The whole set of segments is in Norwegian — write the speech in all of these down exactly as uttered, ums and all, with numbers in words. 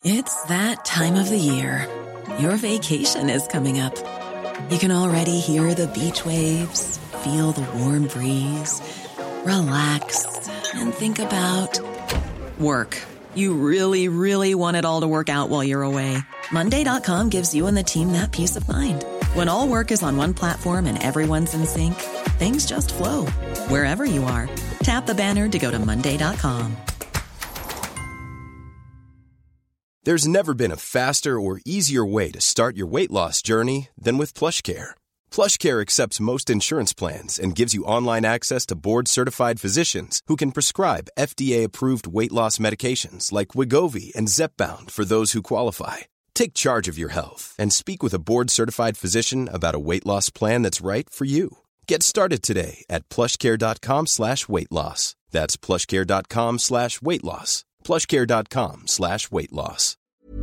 It's that time of the year. Your vacation is coming up. You can already hear the beach waves, feel the warm breeze, relax, and think about work. You really, really want it all to work out while you're away. Monday dot com gives you and the team that peace of mind. When all work is on one platform and everyone's in sync, things just flow. Wherever you are, tap the banner to go to Monday dot com. There's never been a faster or easier way to start your weight loss journey than with PlushCare. PlushCare accepts most insurance plans and gives you online access to board-certified physicians who can prescribe F D A-approved weight loss medications like Wegovy and Zepbound for those who qualify. Take charge of your health and speak with a board-certified physician about a weight loss plan that's right for you. Get started today at plushcare.com slash weight loss. That's plushcare.com slash weight loss. plushcare.com slash weight loss.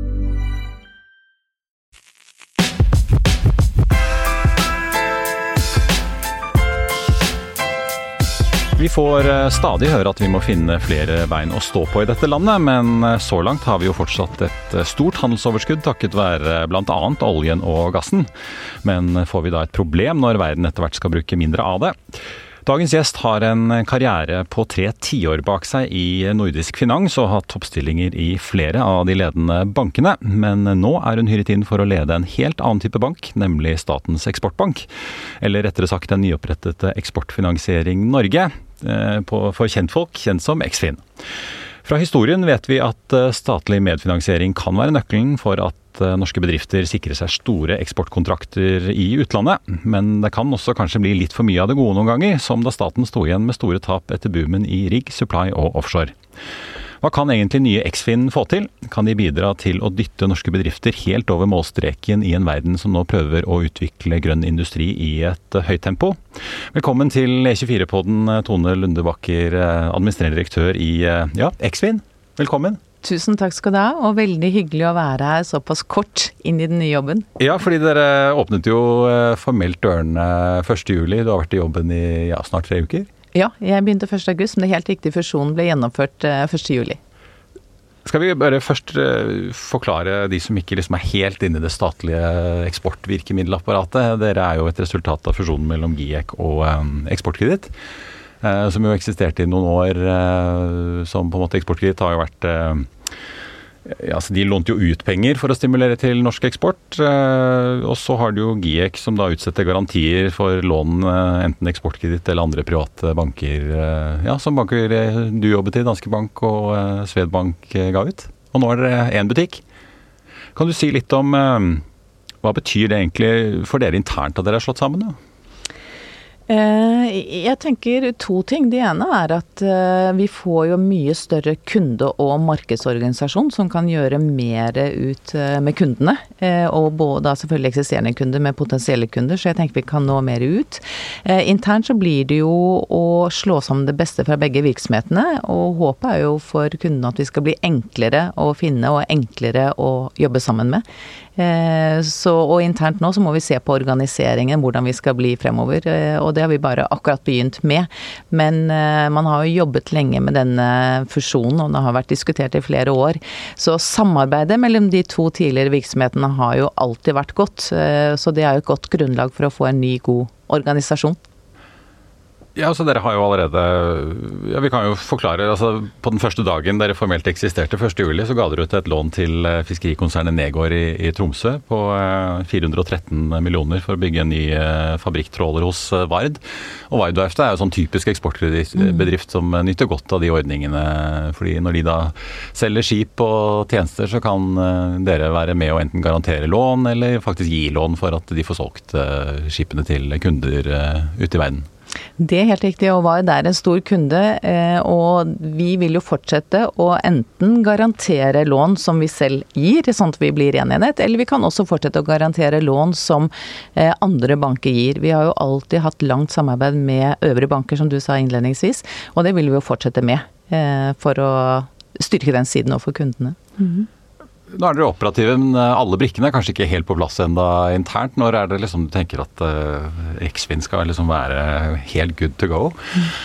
Vi får stadig høre at vi må finne flere bein å stå på i dette landet, men så langt har vi jo fortsatt et stort handelsoverskudd takket være blant annet oljen og gassen. Men får vi da et problem når verden etter hvert skal bruke mindre av det? Dagens gjest har en karriere på tre tiår bak seg i nordisk finans og har toppstillinger i flere av de ledende bankene, men nå er hun hyret inn for å lede en helt annen type bank, nemlig Statens Eksportbank, eller rettere sagt den nyopprettede Eksportfinansiering Norge, for kjentfolk, kjent som Eksfin. Fra historien vet vi at statlig medfinansiering kan være nøkkelen for at norske bedrifter sikrer seg store eksportkontrakter i utlandet, men det kan også kanskje bli litt for mye av det gode noen ganger, som da staten sto igjen med store tap etter boomen i rigg, supply og offshore. Hva kan egentlig nye Eksfin få til? Kan de bidra til å dytte norske bedrifter helt over målstreken i en verden som nå prøver å utvikle grønn industri i et høyt tempo? Velkommen til E tjuefire-podden, Tone Lundebakker, administrerende direktør i ja, Eksfin. Velkommen. Tusen takk skal du ha, og veldig hyggelig å være her såpass kort inn i den nye jobben. Ja, fordi dere åpnet jo formelt dørene første juli. Du har vært i jobben i ja, snart tre uker. Ja, jeg begynte første august, men det er helt riktig, fusjonen ble gjennomført første juli. Skal vi bare først forklare de som ikke liksom er helt inne i det statlige eksportvirkemiddelapparatet? Dere er jo et resultat av fusjonen mellom GIEK og Eksportkreditt, som jo eksisterte i noen år, som på en måte Eksportkreditt har jo vært... Ja, altså de lånte jo ut penger for å stimulere til norsk eksport, og så har du jo GIEK som da utsetter garantier for lån, enten Eksportkreditt eller andre private banker, ja, som banker du jobbet i, Danske Bank og Swedbank ga ut. Og nå er det en butikk. Kan du si litt om hva betyr det egentlig for dere internt at dere har slått sammen da? Jeg tenker to ting. Det ene er at vi får jo mye større kunde- og markedsorganisasjon som kan gjøre mer ut med kundene, og både selvfølgelig eksisterende kunder med potensielle kunder, så jeg tenker vi kan nå mer ut. Internt så blir det jo å slå sammen det beste fra begge virksomhetene, og håpet er jo for kundene at vi skal bli enklere å finne og enklere å jobbe sammen med. Så, og internt nå så må vi se på organiseringen, hvordan vi skal bli fremover, og det har vi bare akkurat begynt med. Men man har jo jobbet lenge med denne fusjonen, og det har vært diskutert i flere år. Så samarbeidet mellom de to tidligere virksomhetene har jo alltid vært godt, så det er jo et godt grunnlag for å få en ny, god organisasjon. Ja, altså dere har jo allerede, ja, vi kan jo forklare, altså på den første dagen dere formelt eksisterte, første juli, så ga dere ut et lån til fiskerikonsernet Negård i, i Tromsø på fire hundre og tretten millioner for å bygge en ny fabrikktråler hos Vard. Og Vard Verft er jo sånn typisk eksportbedrift som nyter godt av de ordningene, fordi når de da selger skip og tjenester, så kan dere være med og enten garantere lån, eller faktisk gi lån for at de får solgt skipene til kunder ute i verden. Det er helt riktig, og Vard er en stor kunde, og vi vil jo fortsette å enten garantere lån som vi selv gir, sånn at vi blir en enhet, eller vi kan også fortsette å garantere lån som andre banker gir. Vi har jo alltid hatt langt samarbeid med øvrige banker, som du sa innledningsvis, og det vil vi jo fortsette med for å styrke den siden overfor kundene. Mm-hmm. Nå er dere operative, men alle brikkene er kanskje ikke helt på plass enda internt. Når er det liksom du tenker at uh, Eksfin skal liksom være helt good to go?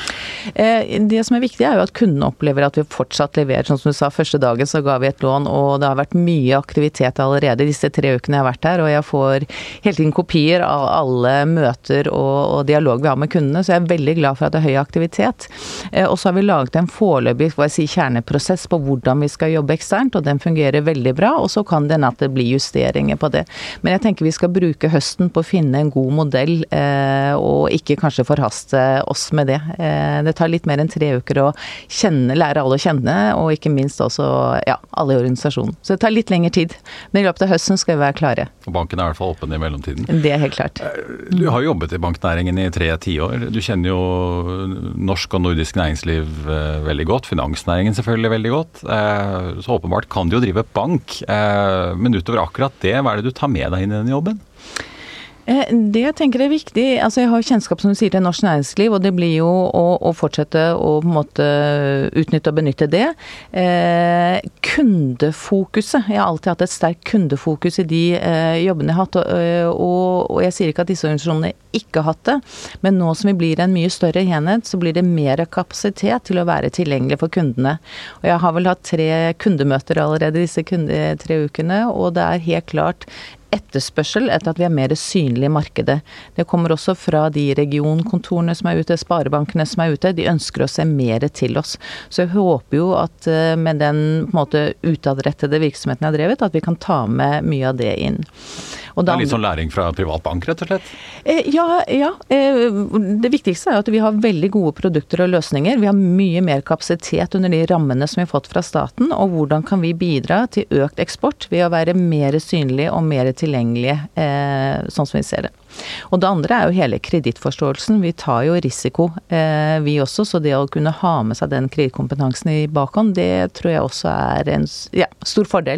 Det som er viktig er jo at kundene opplever at vi fortsatt leverer, sånn som du sa, første dagen så ga vi et lån, og det har vært mye aktivitet allerede disse tre ukene jeg har vært her, og jeg får hele tiden kopier av alle møter og, og dialog vi har med kundene, så jeg er veldig glad for at det er høy aktivitet. Og så har vi laget en foreløpig, hva jeg sier, kjerneprosess på hvordan vi skal jobbe eksternt, og den fungerer veldig bra, og så kan det at det blir justeringer på det. Men jeg tenker vi skal bruke høsten på å finne en god modell, eh, og ikke kanskje forhaste oss med det. Eh, det tar litt mer enn tre uker å kjenne, lære alle å kjenne, og ikke minst også, ja, alle i organisasjonen. Så det tar litt lengre tid. Men i løpet av høsten skal vi være klare. Og banken er i hvert fall åpen i mellomtiden. Det er helt klart. Du har jo jobbet i banknæringen i tre tiår. Du kjenner jo norsk og nordisk næringsliv veldig godt, finansnæringen selvfølgelig veldig godt. Så åpenbart kan du jo drive bank. Men utover akkurat det, hva er det du tar med deg inn i denne jobben? Det jeg tenker er viktig, altså jeg har kjennskap som du sier til norsk næringsliv, og det blir jo å, å fortsette å på en måte utnytte og benytte det. Eh, kundefokuset, jeg har alltid hatt et sterkt kundefokus i de eh, jobbene jeg har hatt, og, og, og jeg sier ikke at disse organisasjonene ikke har hatt det, men nå som vi blir en mye større enhet, så blir det mer kapasitet til å være tilgjengelig for kundene. Og jeg har vel hatt tre kundemøter allerede disse kunde, tre ukene, og det er helt klart etterspørsel etter at vi er mer synlige i markedet. Det kommer også fra de regionkontorene som er ute, sparebankene som er ute, de ønsker å se mer til oss. Så jeg håper jo at med den på en måte utadrettede virksomheten jeg har drevet, at vi kan ta med mye av det inn. Og det er litt sånn læring fra privatbank, rett og slett? Ja, ja. Det viktigste er at vi har veldig gode produkter og løsninger. Vi har mye mer kapasitet under de rammene som vi har fått fra staten, og hvordan kan vi bidra til økt eksport ved å være mer synlige og mer tilgjengelige, sånn som vi ser det. Og det andre er jo hele kredittforståelsen. Vi tar jo risiko, vi også, så det å kunne ha med seg den kredittkompetansen i bakhånd, det tror jeg også er en ja, stor fordel.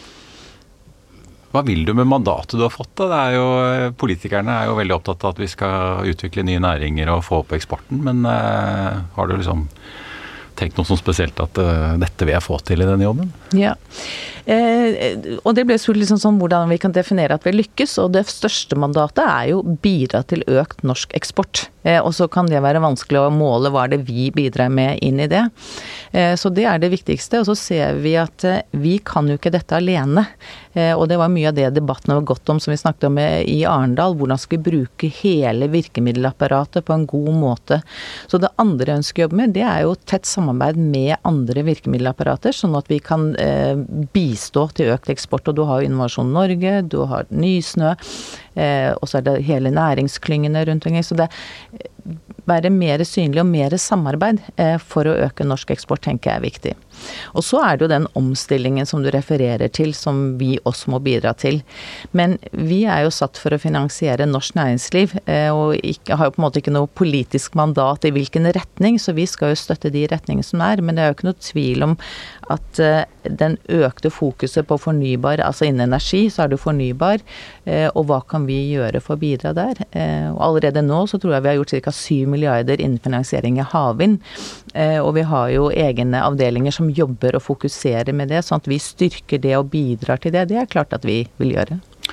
Hva vil du med mandatet du har fått da? Det er jo, politikerne er jo veldig opptatt av at vi skal utvikle nye næringer og få opp eksporten, men uh, har du liksom tenkt noe sånn spesielt at uh, dette vil jeg få til i denne jobben? Ja, eh, og det ble spurt liksom sånn hvordan vi kan definere at vi lykkes, og det største mandatet er jo bidra til økt norsk eksport. Eh, og så kan det være vanskelig å måle hva det vi bidrar med inn i det. Eh, så det er det viktigste, og så ser vi at eh, vi kan jo ikke dette alene. Eh, og det var mye av det debatten var gått om som vi snakket om i Arendal, hvordan skal vi bruke hele virkemiddelapparatet på en god måte. Så det andre jeg ønsker å jobbe med, det er jo tett samarbeid med andre virkemiddelapparater, sånn at vi kan eh, bistå til økt eksport. Og du har jo Innovasjon Norge, du har Nysnø, eh, og så er det hele næringsklyngene rundt omkring. Så det være mer synlig og mer samarbeid eh, for å øke norsk eksport, tenker jeg er viktig. Og så er det jo den omstillingen som du refererer til, som vi også må bidra til. Men vi er jo satt for å finansiere norsk næringsliv, eh, og ikke, har jo på en måte ikke noe politisk mandat i hvilken retning, så vi skal jo støtte de retningene som er, men det er jo ikke noe tvil om at eh, den økte fokuset på fornybar, altså innen energi, så er det fornybar, eh, og hva kan vi gjøre for å bidra der? Eh, og allerede nå så tror jeg vi har gjort ca. syv milliarder innen finansiering av havvind, eh, og vi har jo egne avdelinger som jobber og fokuserer med det, sånn at vi styrker det og bidrar til det. Det er klart at vi vil gjøre.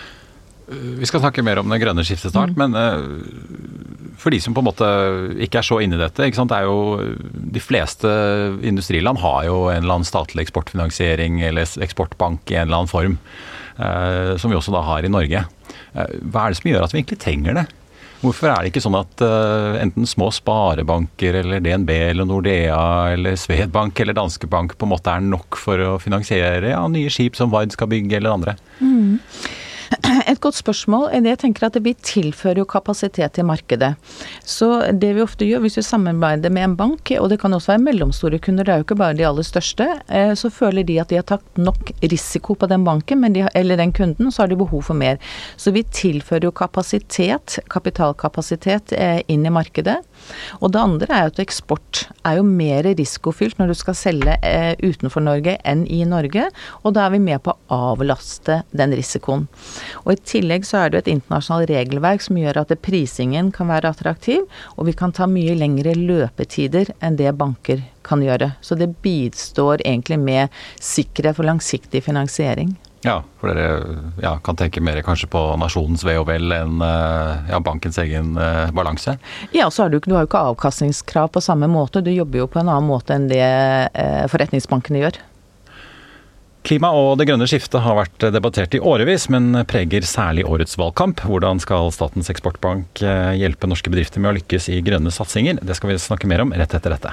Vi skal snakke mer om det grønne skiftet snart, mm. men uh, for de som på en måte ikke er så inne i dette, ikke sant? Det er jo, de fleste industriland har jo en eller annen statlig eksportfinansiering eller eksportbank i en eller annen form, uh, som vi også da har i Norge. Uh, hva er det som gjør at vi egentlig trenger det? Hvorfor er det ikke sånn at uh, enten små sparebanker eller D N B eller Nordea eller Swedbank eller Danske Bank på en måte er nok for å finansiere ja, nye skip som Vard skal bygge eller andre? Mm. Et godt spørsmål. Jeg tenker at vi tilfører jo kapasitet til markedet. Så det vi ofte gjør, hvis vi samarbeider med en bank, og det kan også være mellomstore kunder, det er jo ikke bare de aller største, så føler de at de har tatt nok risiko på den banken, men de, eller den kunden, så har de behov for mer. Så vi tilfører jo kapasitet, kapitalkapasitet inn i markedet. Og det andre er at eksport er jo mer risikofylt når du skal selge utenfor Norge enn i Norge, og da er vi med på å avlaste den risikoen. Og i tillegg så er det et internasjonalt regelverk som gjør at prisingen kan være attraktiv, og vi kan ta mye lengre løpetider enn det banker kan gjøre. Så det bistår egentlig med sikkerhet for langsiktig finansiering. Ja, for dere ja, kan tenke mer kanskje på nasjonens ve og vel enn ja, bankens egen uh, balanse. Ja, så har du, du har jo ikke avkastningskrav på samme måte. Du jobber jo på en annen måte enn det uh, forretningsbankene gjør. Klima og det grønne skiftet har vært debattert i årevis, men preger særlig årets valgkamp. Hvordan skal Statens eksportbank hjelpe norske bedrifter med å lykkes i grønne satsinger? Det skal vi snakke mer om rett etter dette.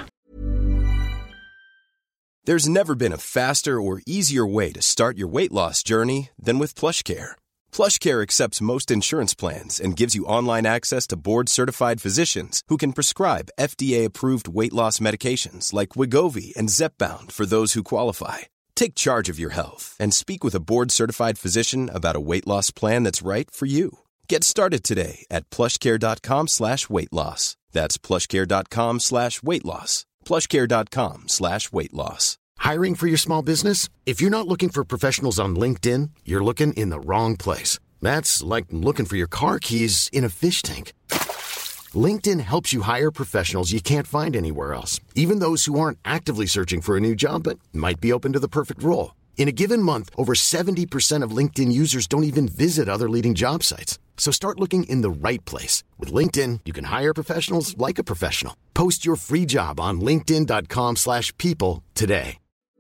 There's never been a faster or easier way to start your weight loss journey than with PlushCare. PlushCare accepts most insurance plans and gives you online access to board-certified physicians who can prescribe F D A-approved weight loss medications like Wegovy and Zepbound for those who qualify. Take charge of your health and speak with a board-certified physician about a weight loss plan that's right for you. Get started today at plushcare.com slash weight loss. That's plushcare.com slash weight loss. plushcare.com slash weight loss. Hiring for your small business? If you're not looking for professionals on LinkedIn, you're looking in the wrong place. That's like looking for your car keys in a fish tank. LinkedIn helps you hire professionals you can't find anywhere else, even those who aren't actively searching for a new job but might be open to the perfect role. In a given month, over seventy percent of LinkedIn users don't even visit other leading job sites. So start looking in the right place. With LinkedIn, you can hire professionals like a professional. Post your free job on linkedin.com slash people today.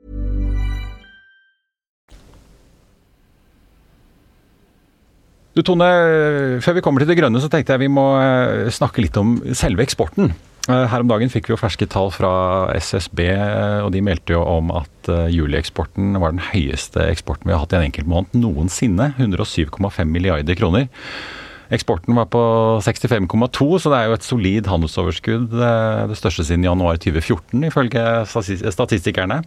Du Tone, før vi kommer til det grønne så tenkte jeg vi må snakke litt om selve eksporten. Her om dagen fikk vi jo ferske tall fra S S B, og de meldte jo om at julieksporten var den høyeste eksporten vi har hatt i en enkelt måned noensinne, hundre og syv komma fem milliarder kroner. Eksporten var på sekstifem komma to, så det er jo et solid handelsoverskudd, det største siden januar tjue fjorten, ifølge statistikerne.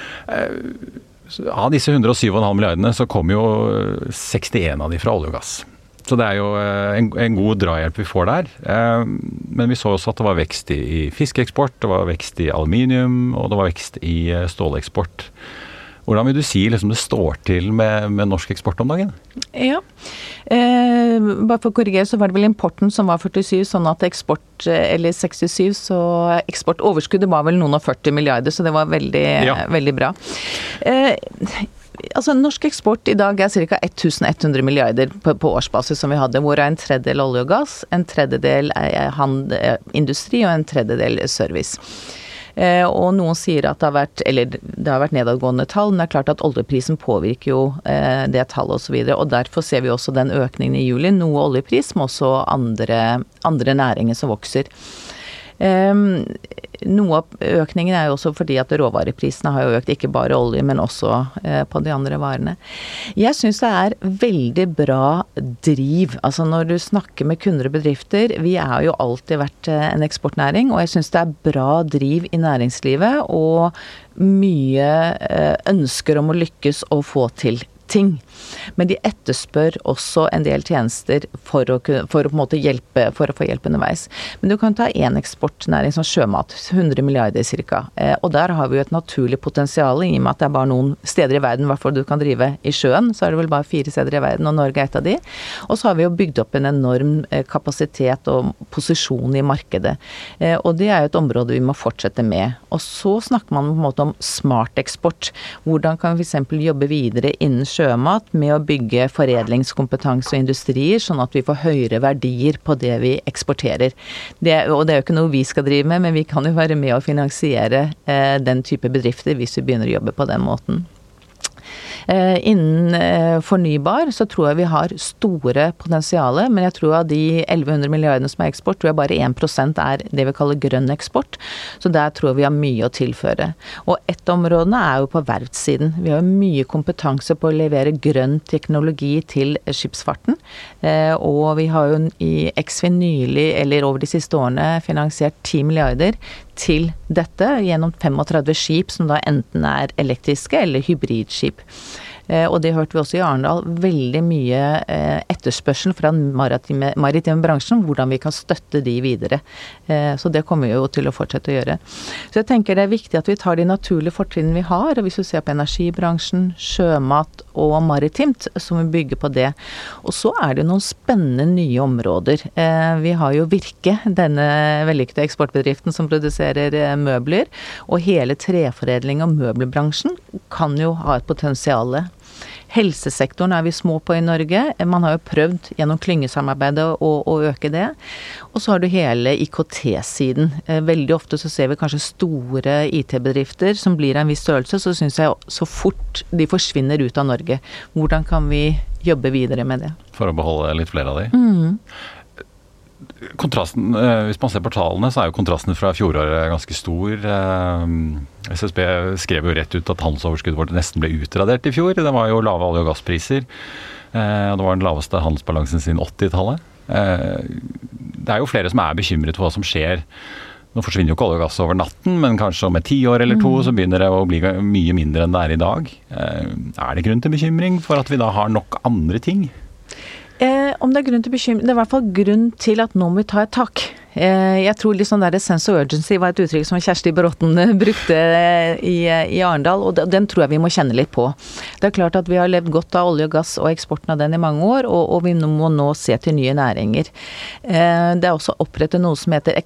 Av disse hundre og syv komma fem milliardene så kom jo sekstien av de fra olje og gass. Så det er jo en, en god drahjelp vi får der. Men vi så også at det var vekst i, i fiskeeksport, det var vekst i aluminium, og det var vekst i ståleksport. Hvordan vil du si liksom, det står til med, med norsk eksport om dagen? Ja, eh, bare for å korrigere så var det vel importen som var førtisju, sånn at eksport, eller sekstisju, så eksportoverskuddet var vel noen og førti milliarder, så det var veldig, ja. veldig bra. Eh, altså norsk eksport i dag er ca. elleven hundre milliarder på, på årsbasis som vi hadde, hvor er en tredjedel olje og gass, en tredjedel hand, industri og en tredjedel service. Eh, og noen sier at det har vært, eller det har vært nedadgående tall, men det er klart at oljeprisen påvirker jo eh, det tallet og så videre, og derfor ser vi også den økningen i juli, noe oljepris, men også andre, andre næringer som vokser. Um, noe av økningen er jo også fordi at råvareprisene har jo økt, ikke bare olje, men også uh, på de andre varene. Jeg synes det er veldig bra driv, altså når du snakker med kunder og bedrifter, vi har jo alltid vært uh, en eksportnæring, og jeg synes det er bra driv i næringslivet, og mye uh, ønsker om å lykkes og få til ting. Men de etterspør også en del tjenester for å, for å på en måte hjelpe, for å få hjelp underveis. Men du kan ta en eksportnæring som sjømat, hundre milliarder cirka. Eh, og der har vi jo et naturlig potensial i og med at det er bare noen steder i verden, hvertfall du kan drive i sjøen, så er det vel bare fire steder i verden, og Norge er et av de. Og så har vi jo bygd opp en enorm eh, kapasitet og posisjon i markedet. Eh, og det er jo et område vi må fortsette med. Og så snakker man på en måte om smart eksport. Hvordan kan vi for eksempel jobbe videre innen sjømat med å bygge foredlingskompetanse og industrier, sånn at vi får høyere verdier på det vi eksporterer. Det, og det er jo ikke noe vi skal drive med, men vi kan jo være med å finansiere eh, den type bedrifter hvis vi begynner å jobbe på den måten. Eh, innen eh, fornybar så tror jeg vi har store potensiale, men jeg tror av de elleve hundre milliardene som er eksport, tror jeg bare en prosent er det vi kaller grønn eksport, så der tror jeg vi har mye å tilføre. Og ett område er jo på verftssiden. Vi har jo mye kompetanse på å levere grønn teknologi til skipsfarten, eh, og vi har jo i Eksfin nylig, eller over de siste årene, finansiert ti milliarder til dette gjennom femogtredve skip som da enten er elektriske eller hybridskip. Eh, og det hørte vi også i Arendal, veldig mye eh, etterspørsel fra den maritime, maritime bransjen, hvordan vi kan støtte de videre. Eh, så det kommer vi jo til å fortsette å gjøre. Så jeg tenker det er viktig at vi tar de naturlige fortrinnene vi har, og hvis du ser på energibransjen, sjømat og maritimt, så må vi bygge på det. Og så er det noen spennende nye områder. Eh, vi har jo Virke, denne vellykkede eksportbedriften som produserer eh, møbler, og hele treforedling og møbelbransjen kan jo ha et potensiale. Helsesektoren er vi små på i Norge. Man har jo prøvd gjennom klyngesamarbeidet å, å øke det. Og så har du hele I K T-siden. Veldig ofte så ser vi kanskje store I T-bedrifter som blir av en viss størrelse, så synes jeg så fort de forsvinner ut av Norge. Hvordan kan vi jobbe videre med det? For å beholde litt flere av de? Mm. Kontrasten, hvis man ser på tallene, så er jo kontrasten fra fjoråret ganske stor. S S B skrev jo rett ut at handelsoverskuddet vårt nesten ble utradert I fjor. Det var jo lave olje- og gasspriser. Det var den laveste handelsbalansen siden åttitallet. Det er jo flere som er bekymret for hva som skjer. Nå forsvinner jo ikke olje og gass over natten, men kanskje om et ti år eller to så begynner det å bli mye mindre enn det er I dag. Er det grunn til bekymring for at vi da har nok andre ting? Eh, om det er grunn til bekymring, det er I hvert fall grunn til at nå må vi ta et tak. Eh, jeg tror liksom der sense of urgency var et uttrykk som Kjersti Bråten brukte I, I Arendal, og den tror jeg vi må kjenne litt på. Det er klart at vi har levd godt av olje og gass og eksporten av den I mange år, og, og vi må nå se til nye næringer. Eh, det er også opprettet noe som heter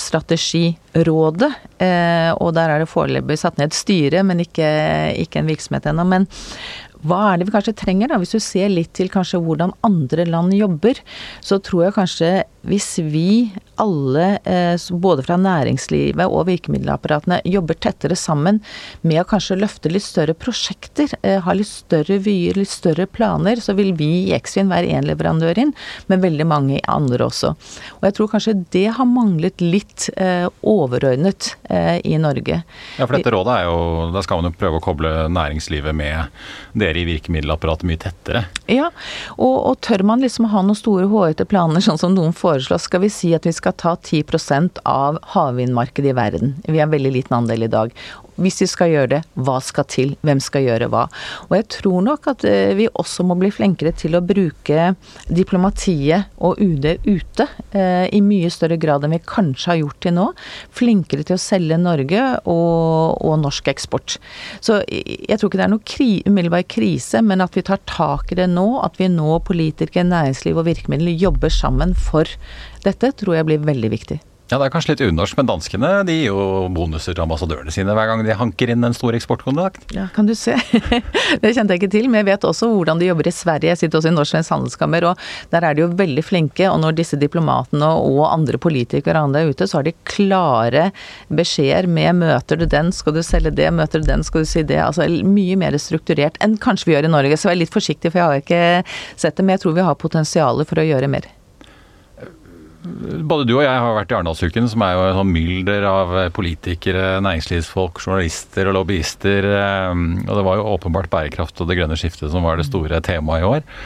Eksportstrategirådet, eh, og der er det foreløpig satt ned et styre, men ikke, ikke en virksomhet ennå, men hva er det vi kanskje trenger da? Hvis du ser litt til kanskje hvordan andre land jobber, så tror jeg kanskje hvis vi alle, både fra næringslivet og virkemiddelapparatene, jobber tettere sammen med å kanskje løfte litt større prosjekter, ha litt større vyer, litt større planer, så vil vi I Eksfin være en leverandør inn, men veldig mange andre også. Og jeg tror kanskje det har manglet litt eh, overordnet eh, I Norge. Ja, for dette rådet er jo, da skal man jo prøve å koble næringslivet med dere I virkemiddelapparatet mye tettere. Ja, og, og tør man liksom ha noen store hårete planer, sånn som noen foreslår, skal vi si at vi skal ta ti prosent av havvindmarkedet I verden. Vi har veldig liten andel I dag. Hvis vi skal gjøre det, hva skal til? Hvem skal gjøre hva? Og jeg tror nok at vi også må bli flinkere til å bruke diplomatiet og U D ute eh, I mye større grad enn vi kanskje har gjort til nå. Flinkere til å selge Norge og, og norsk eksport. Så jeg tror ikke det er noe kri, umiddelbar krise, men at vi tar tak I det nå, at vi nå politikere, næringsliv og virkemidler jobber sammen for dette, tror jeg blir veldig viktig. Ja, det er kanskje litt unorsk, men danskene, de gir jo bonuser til ambassadørene sine hver gang de hanker inn en stor eksportkontrakt. Ja, kan du se. Det kjente jeg ikke til, men jeg vet også hvordan de jobber I Sverige. Jeg sitter også I Norsk Handelskammer, og der er de jo veldig flinke, og når disse diplomatene og andre politikere og andre er ute, så har de klare beskjeder med møter du den, skal du selge det, møter du den, skal du si det. Altså mye mer strukturert enn kanskje vi gjør I Norge, så jeg er litt forsiktig, for jeg har ikke sett det, men jeg tror vi har potensialet for å gjøre mer. Både du og jeg har vært I Arendalsuken, som er jo en sånn mylder av politikere, næringslivsfolk, journalister og lobbyister, og det var jo åpenbart bærekraft og det grønne skiftet som var det store temaet I år.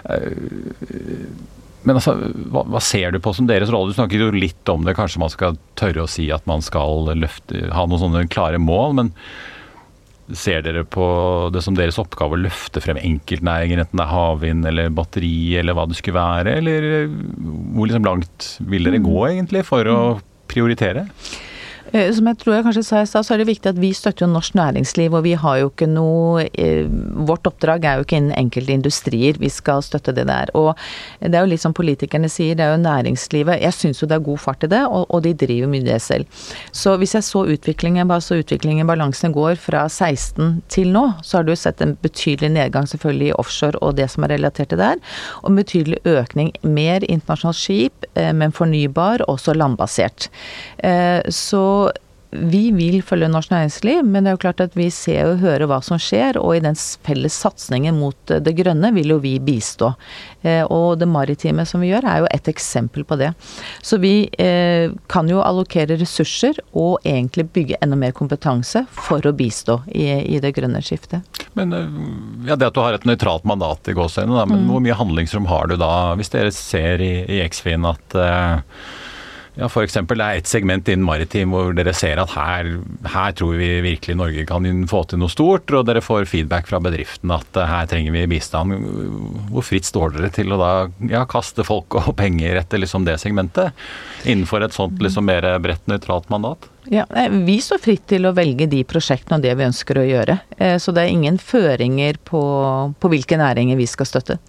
Men altså, hva, hva ser du på som deres rolle? Du snakket jo litt om det, kanskje man skal tørre å si at man skal løfte, ha noen sånne klare mål, men ser dere på det som deres oppgave å løfte frem enkeltnæringer, enten det er havvind eller batteri eller hva det skulle være, eller hvor liksom langt vil dere gå egentlig for å prioritere? Som jeg tror jeg kanskje sa I stad, så er det viktig at vi støtter jo norsk næringsliv, og vi har jo ikke noe, vårt oppdrag er jo ikke innen enkelte industrier, vi skal støtte det der. Og det er jo litt som politikerne sier, det er jo næringslivet, jeg synes jo det er god fart I det, og, og de driver mye det selv. Så hvis jeg så utviklingen, bare så utviklingen, balansen går fra seksten til nå, så har du sett en betydelig nedgang selvfølgelig I offshore og det som er relatert til der, og en betydelig økning, mer internasjonal skip, men fornybar, også landbasert. Så vi vil følge norsk næringsliv, men det er jo klart at vi ser og hører hva som skjer, og I den felles satsningen mot det grønne vil jo vi bistå. Og det maritime som vi gjør er jo et eksempel på det. Så vi eh, kan jo allokere ressurser og egentlig bygge enda mer kompetanse for å bistå I, I det grønne skiftet. Men ja, det at du har et nøytralt mandat I gåsøyne, men mm. hvor mye handlingsrom har du da, hvis dere ser I, I Eksfin at eh, ja, for eksempel det er et segment innen maritim hvor dere ser at her, her tror vi virkelig Norge kan få til noe stort, og dere får feedback fra bedriften at her trenger vi bistand. Hvor fritt står dere til å da ja, kaste folk og penger etter liksom det segmentet, innenfor et sånt liksom mer bredt nøytralt mandat? Ja, vi står fritt til å velge de prosjektene og det vi ønsker å gjøre, så det er ingen føringer på, på hvilke næringer vi skal støtte.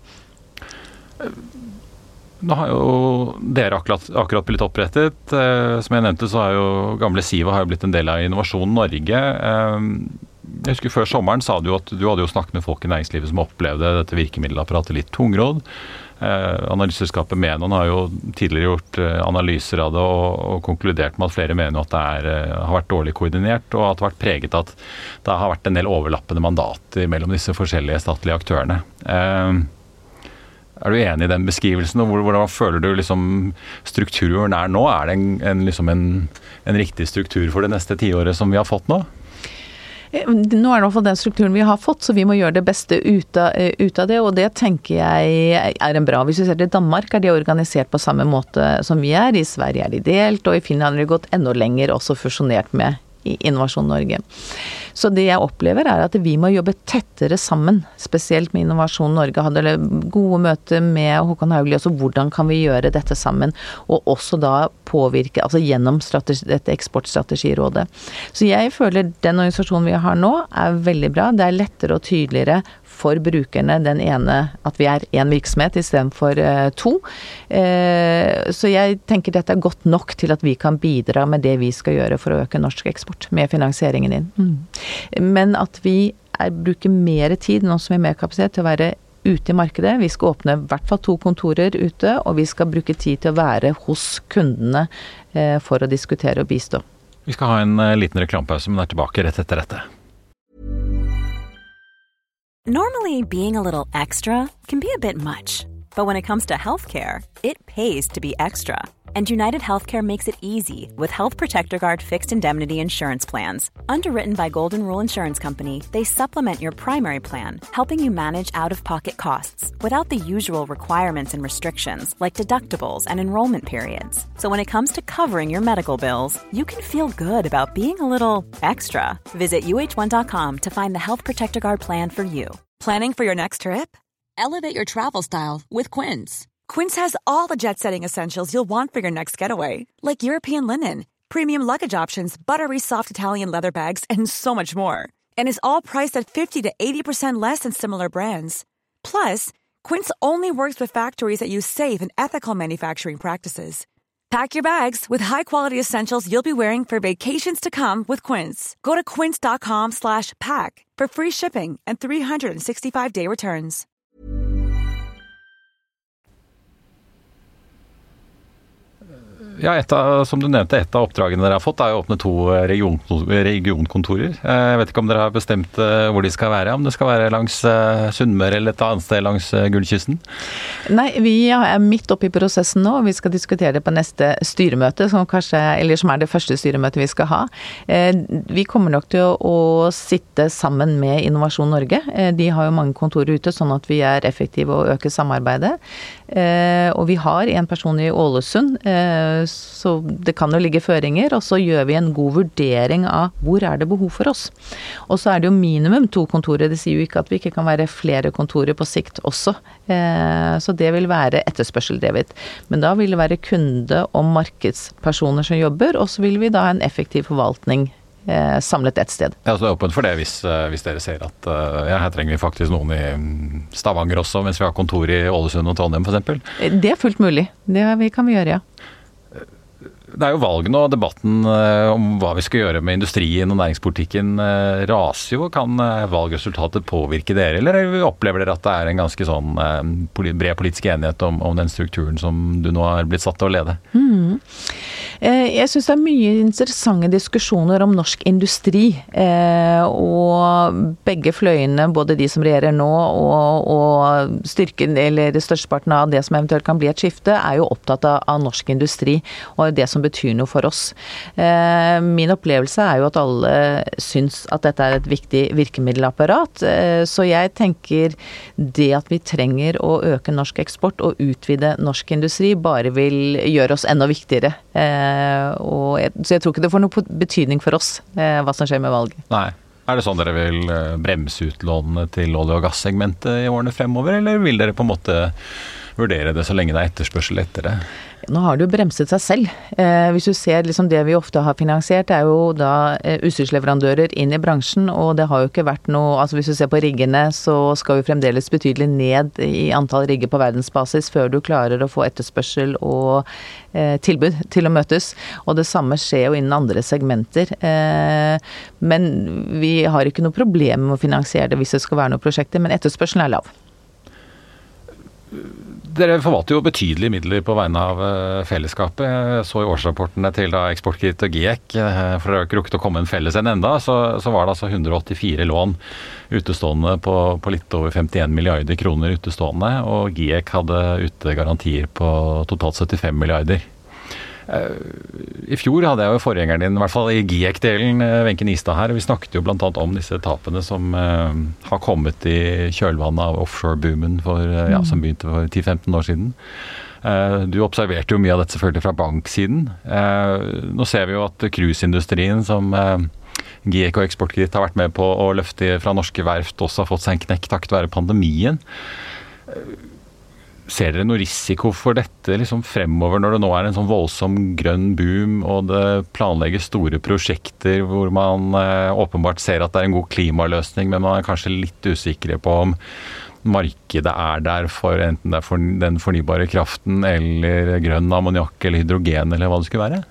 Nå har jo dere akkurat, akkurat blitt opprettet. Eh, som jeg nevnte så har jo gamle Siva har jo blitt en del av Innovasjon Norge. Eh, Jeg husker før sommeren sa du at du hadde jo snakket med folk i næringslivet som opplevde dette virkemiddelapparatet litt tungrodd. Eh, analyseselskapet Menon har jo tidligere gjort eh, analyser av det og, og konkludert med at flere mener at det er, eh, har vært dårlig koordinert og at det har vært preget at det har vært en del overlappende mandater mellom disse forskjellige statlige aktørene. Eh, er du enig i den beskrivelsen, og hvordan føler du liksom strukturen er nå? Er det en, en, liksom en, en riktig struktur for det neste tiåret som vi har fått nå? Nå er det i hvert fall den strukturen vi har fått, så vi må gjøre det beste ut av, ut av det, og det tenker jeg er en bra. Hvis vi ser til Danmark, er de organisert på samme måte som vi er. I Sverige er de delt, og i Finland har de gått enda lenger, også fusjonert med i Innovasjon Norge. Så det jeg opplever er at vi må jobbe tettere sammen, spesielt med Innovasjon Norge. Hadde gode møter med Håkon Haugli, også hvordan kan vi gjøre dette sammen, og også da påvirke, altså gjennom strategi, dette eksportstrategirådet. Så jeg føler den organisasjonen vi har nå er veldig bra. Det er lettere og tydeligere for brukerne den ene, at vi er en virksomhet i stedet for uh, to. Uh, så jeg tenker dette er godt nok til at vi kan bidra med det vi skal gjøre for å øke norsk eksport, med finansieringen inn. Mm. Men at vi er, bruker mer tid, nå som vi har mer kapasitet, til å være ute i markedet. Vi skal åpne i hvert fall to kontorer ute, og vi skal bruke tid til å være hos kundene uh, for å diskutere og bistå. Vi skal ha en uh, liten reklamepause, men er tilbake rett etter dette. Normally, being a little extra can be a bit much, but when it comes to healthcare, it pays to be extra. And United Healthcare makes it easy with Health Protector Guard fixed indemnity insurance plans. Underwritten by Golden Rule Insurance Company, they supplement your primary plan, helping you manage out-of-pocket costs without the usual requirements and restrictions like deductibles and enrollment periods. So when it comes to covering your medical bills, you can feel good about being a little extra. Visit U H one dot com to find the Health Protector Guard plan for you. Planning for your next trip? Elevate your travel style with Quince. Quince has all the jet-setting essentials you'll want for your next getaway, like European linen, premium luggage options, buttery soft Italian leather bags, and so much more. And is all priced at fifty to eighty percent less than similar brands. Plus, Quince only works with factories that use safe and ethical manufacturing practices. Pack your bags with high-quality essentials you'll be wearing for vacations to come with Quince. Go to quince.com slash pack for free shipping and three sixty-five day returns. Ja, et av, som du nevnte, et av oppdragene dere har fått er å åpne to region, regionkontorer. Jeg vet ikke om dere har bestemt hvor de skal være, om det skal være langs Sunnmøre eller et annet sted langs Gullkysten? Nei, vi er midt oppe i prosessen nå, og vi skal diskutere det på neste styremøte, som, kanskje, eller som er det første styremøtet vi skal ha. Vi kommer nok til å sitte sammen med Innovasjon Norge. De har jo mange kontorer ute, sånn at vi er effektive og øker samarbeidet. Og vi har en person i Ålesund, så det kan jo ligge føringer, og så gjør vi en god vurdering av hvor er det behov for oss. Og så er det jo minimum to kontorer, det sier jo ikke at vi ikke kan være flere kontorer på sikt også, så det vil være etterspørseldrevet. Men da vil det være kunde- og markedspersoner som jobber, og så vil vi da ha en effektiv forvaltning samlet et sted. Ja, så det er åpent for det hvis, hvis dere ser at ja, her trenger vi faktisk noen i Stavanger også, mens vi har kontor i Ålesund og Trondheim for eksempel. Det er fullt mulig. Det kan vi gjøre, ja. Det er jo valg nå, debatten om hva vi skal gjøre med industrien og næringspolitikken raser jo. Kan valgresultatet påvirke dere, eller opplever dere at det er en ganske sånn bred politisk enighet om, om den strukturen som du nå har blitt satt til å lede? Mm. Jeg synes det er mye interessante diskusjoner om norsk industri, og begge fløyene, både de som regjerer nå og, og styrken, eller størsteparten av det som eventuelt kan bli et skifte, er jo opptatt av, av norsk industri, og det som betyr noe for oss. Min opplevelse er jo at alle syns at dette er et viktig virkemiddelapparat, så jeg tenker det at vi trenger å øke norsk eksport og utvide norsk industri bare vil gjøre oss enda viktigere. Og jeg, så jeg tror ikke det får noe betydning for oss hva som skjer med valget. Nei. Er det sånn dere vil bremse utlånene til olje- og gassegmentet i årene fremover, eller vil dere på en måte vurdere det så lenge det er etterspørsel etter det. Nå har det jo bremset seg selv. Eh, hvis du ser liksom det vi ofte har finansiert, er jo da eh, utstyrsleverandører inn i bransjen, og det har jo ikke vært noe, altså hvis du ser på riggene, så skal vi fremdeles betydelig ned i antall rigger på verdensbasis før du klarer å få etterspørsel og eh, tilbud til å møtes. Og det samme skjer jo innen andre segmenter. Eh, men vi har ikke noe problem med å finansiere det hvis det skal være noen prosjekter, men etterspørselen er lav. Dere forvalter jo betydelige midler på vegne av fellesskapet. Jeg så i årsrapportene til da Eksportkreditt og GIEK, for det har ikke rukket å komme en felles en enda, så, så var det altså hundre og åttifire lån utestående på, på litt over femtien milliarder kroner utestående, og GIEK hadde ute garantier på totalt syttifem milliarder. I fjor hadde jeg jo forgjengeren din, i hvert fall i GIEK-delen, Wenche Nistad her, og vi snakket jo blant annet om disse tapene som uh, har kommet i kjølvannet av offshore-boomen for, uh, ja, som begynte for ti til femten år siden. Uh, du observerte jo mye av dette selvfølgelig fra banksiden. Uh, nå ser vi jo at cruiseindustrien som uh, GIEK og Eksportkreditt har vært med på å løfte fra norske verft også har fått seg en knekk takket være pandemien. Uh, Ser dere noe risiko for dette liksom fremover når det nå er en sånn voldsom grønn boom og det planlegges store prosjekter hvor man eh, åpenbart ser at det er en god klimaløsning, men man er kanskje litt usikre på om markedet er der for enten det er for den fornybare kraften eller grønn ammoniakk eller hydrogen eller hva det skulle være?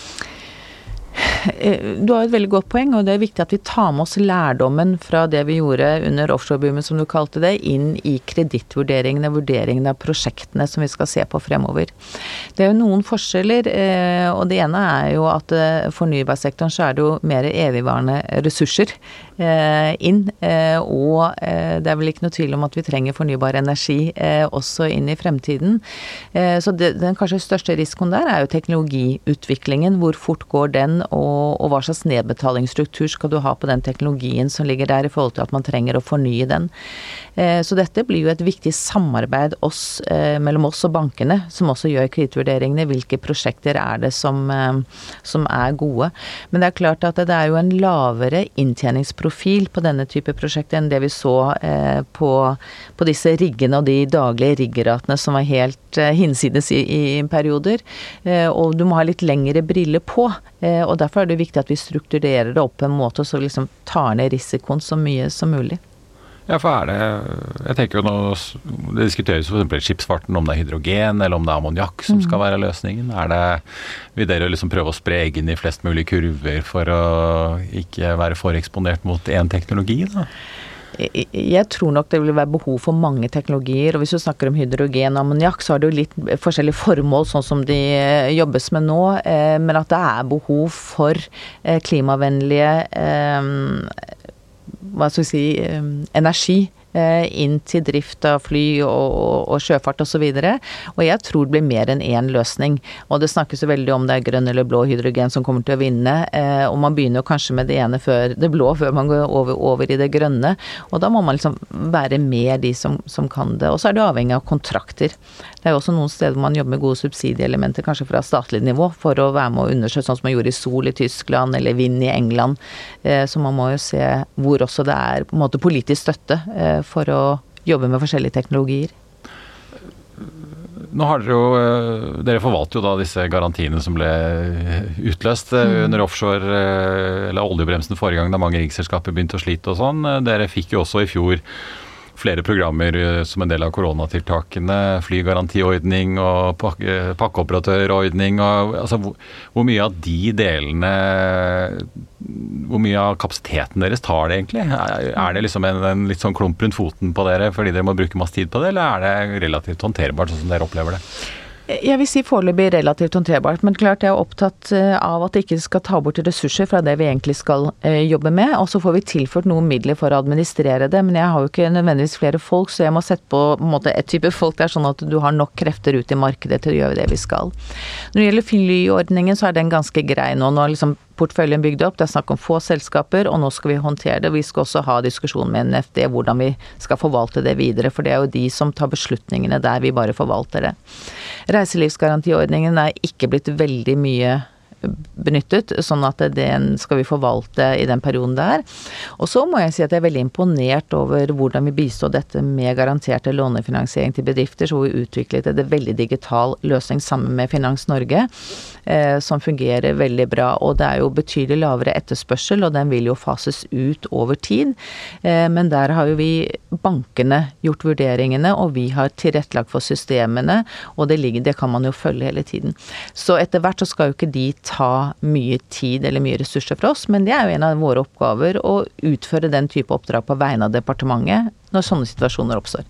Du har et veldig godt poeng, og det er viktig at vi tar med oss lærdommen fra det vi gjorde under offshoreboomen, som du kalte det, inn i kredittvurderingene, vurderingene av prosjektene som vi skal se på fremover. Det er jo noen forskjeller, og det ene er jo at fornybarsektoren så er det jo mer evigvarende ressurser inn, og det er vel ikke noe tvil om at vi trenger fornybar energi også inn i fremtiden. Så det, den kanskje største risikoen der er jo teknologiutviklingen, hvor fort går den, og og hva slags nedbetalingsstruktur skal du ha på den teknologien som ligger der i forhold til at man trenger å fornye den. Så dette blir jo et viktig samarbeid oss, mellom oss og bankene, som også gjør kredittvurderingene. Hvilke prosjekter er det som, som er gode? Men det er klart at det er jo en lavere inntjeningsprofil på denne type prosjekter enn det vi så på, på disse riggene og de daglige riggeratene som var helt hinsides i, i perioder. Og du må ha litt lengre briller på, og derfor er det viktig at vi strukturerer det opp på en måte så vi liksom tar ned risikoen så mye som mulig. Ja, for er det, jeg tenker jo nå, det diskuteres for eksempel skipsfarten om det er hydrogen eller om det er ammoniakk som skal være løsningen. Er det, vil dere liksom prøve å spre egen i flest mulig kurver for å ikke være for eksponert mot en teknologi da? Jeg tror nok det vil være behov for mange teknologier, og hvis du snakker om hydrogen og ammoniakk, så har det jo litt forskjellige formål sånn som de jobbes med nå, men at det er behov for klimavennlige, hva skal vi si, energi inn til drift av fly og, og, og sjøfart og så videre. Og jeg tror det blir mer enn en løsning. Og det snakkes jo veldig om det er grønn eller blå hydrogen som kommer til å vinne, eh, og man begynner jo kanskje med det ene før det blå, før man går over, over i det grønne. Og da må man liksom være med de som, som kan det. Og så er det avhengig av kontrakter. Det er jo også noen steder hvor man jobber med gode subsidieelementer, kanskje fra statlig nivå, for å være med å undersøke, sånn som man gjorde i Sol i Tyskland, eller Vind i England. Eh, så man må jo se hvor også det er på en måte politisk støtte eh, for å jobbe med forskjellige teknologier. Nå har dere jo, dere forvalter jo da disse garantiene som ble utløst mm. under offshore, eller oljebremsen forrige gang da mange riksselskaper begynte å slite og sånn. Dere fikk jo også i fjor flere programmer som en del av koronatiltakene, flygarantiordning og pakke, pakkeoperatørordning. Og, altså, hvor, hvor mye av de delene, hvor mye av kapasiteten deres tar det egentlig? Er, er det liksom en, en litt sånn klump rundt foten på dere fordi dere må bruke masse tid på det, eller er det relativt håndterbart sånn som dere opplever det? Jeg vil si foreløpig relativt håndterbart, men klart jeg er opptatt av at det ikke skal ta bort ressurser fra det vi egentlig skal jobbe med, og så får vi tilført noen midler for å administrere det, men jeg har jo ikke nødvendigvis flere folk, så jeg må sette på, på en måte et type folk der, sånn at du har nok krefter ut i markedet til å gjøre det vi skal. Når det gjelder flyordningen, så er den ganske grei nå, nå er liksom portføljen bygd opp, det er snakk om få selskaper, og nå skal vi håndtere det. Vi skal også ha diskusjon med N F D, hvordan vi skal forvalte det videre, for det er jo de som tar beslutningene der vi bare forvalter det. Reiselivsgarantiordningen er ikke blitt veldig mye benyttet, sånn at den skal vi forvalte i den perioden der. Og så må jeg si at jeg er veldig imponert over hvordan vi bistår dette med garanterte lånefinansiering til bedrifter, så vi utviklet en veldig digital løsning sammen med Finans Norge, eh, som fungerer veldig bra, og det er jo betydelig lavere etterspørsel, og den vil jo fases ut over tid, eh, men der har jo vi bankene gjort vurderingene, og vi har tilrettelagt for systemene, og det, ligger, det kan man jo følge hele tiden. Så etter hvert så skal jo ikke de ta mye tid eller mye ressurser for oss, men det er jo en av våre oppgaver å utføre den type oppdrag på vegne av departementet når sånne situasjoner oppstår.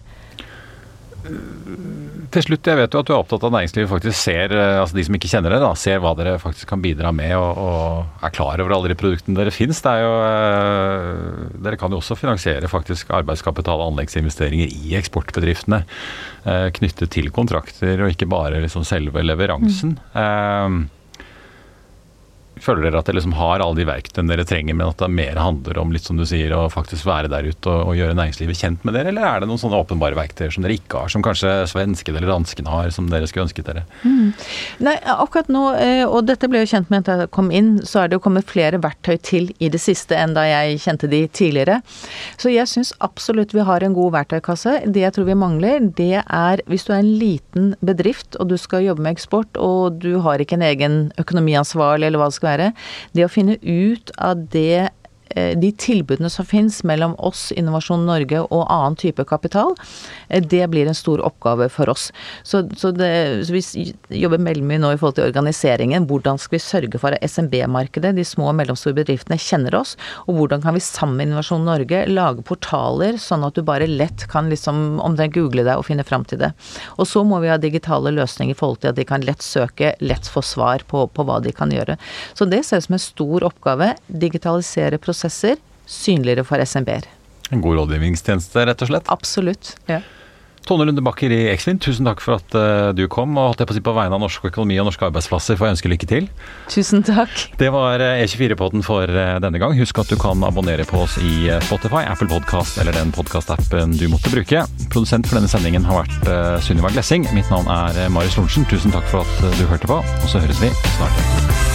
Til slutt, jeg vet jo at du er opptatt av næringslivet faktisk ser, altså de som ikke kjenner det da, ser hva dere faktisk kan bidra med og, og er klar over alle de produktene dere finnes. Det er jo, dere kan jo også finansiere faktisk arbeidskapital og anleggsinvesteringer i eksportbedriftene knyttet til kontrakter og ikke bare liksom selve leveransen. Mm. Føler dere at dere liksom har alle de verktøyene dere trenger, men at det mer handler om litt som du sier, å faktisk være der ute og, og gjøre næringslivet kjent med dere, eller er det noen sånne åpenbare verktøyer som dere ikke har, som kanskje svenskene eller danskene har, som dere skulle ønsket dere? Mm. Nei, akkurat nå, og dette ble jo kjent med at jeg kom inn, så er det jo kommet flere verktøy til i det siste enn da jeg kjente de tidligere. Så jeg synes absolutt vi har en god verktøykasse. Det jeg tror vi mangler, det er hvis du er en liten bedrift, og du skal jobbe med eksport, og du har ikke en egen økonomiansvarlig, eller hva det skal være, det å finne ut av det, de tilbudene som finnes mellom oss, Innovasjon Norge og annen type kapital, det blir en stor oppgave for oss. Så, så, det, så vi jobber veldig mye nå i forhold til organiseringen. Hvordan skal vi sørge for at S M B-markedet, de små og mellomstore bedriftene, kjenner oss, og hvordan kan vi sammen med Innovasjon Norge lage portaler, sånn at du bare lett kan liksom, om det google deg og finne frem til det. Og så må vi ha digitale løsninger i forhold til at de kan lett søke, lett få svar på, på hva de kan gjøre. Så det ser ut som en stor oppgave, digitalisere prosesser, prosesser, synligere for S M B-er. En god rådgivningstjeneste, rett og slett? Absolutt, ja. Tone Lunde Bakker i Eksfin, tusen takk for at uh, du kom, og holdt jeg på å si på vegne av norsk økonomi og norske arbeidsplasser, får jeg ønske lykke til. Tusen takk. Det var E tjuefire-podden for uh, denne gang. Husk at du kan abonnere på oss i uh, Spotify, Apple Podcast eller den podcast-appen du måtte bruke. Produsent for denne sendingen har vært uh, Sunniva Glessing. Mitt navn er uh, Marius Lorentzen. Tusen takk for at uh, du hørte på, og så høres vi snart.